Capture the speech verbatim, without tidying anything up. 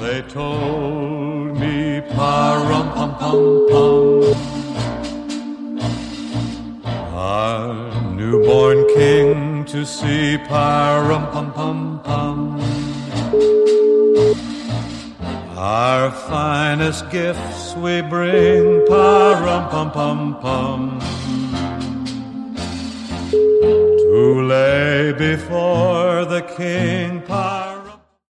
They told me pa-rum-pum-pum-pum, our newborn king to see, pa-rum-pum-pum-pum. Our finest gifts we bring, pa-rum-pum-pum-pum, to lay before the king, pa